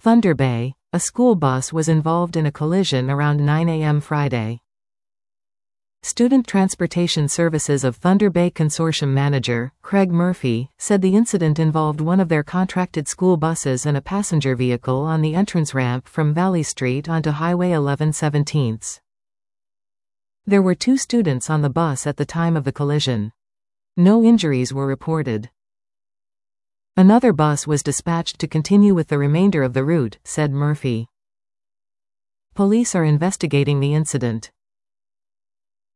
Thunder Bay, a school bus was involved in a collision around 9 a.m. Friday. Student Transportation Services of Thunder Bay Consortium manager, Craig Murphy, said the incident involved one of their contracted school buses and a passenger vehicle on the entrance ramp from Valley Street onto Highway 11/17. There were 2 students on the bus at the time of the collision. No injuries were reported. Another bus was dispatched to continue with the remainder of the route, said Murphy. Police are investigating the incident.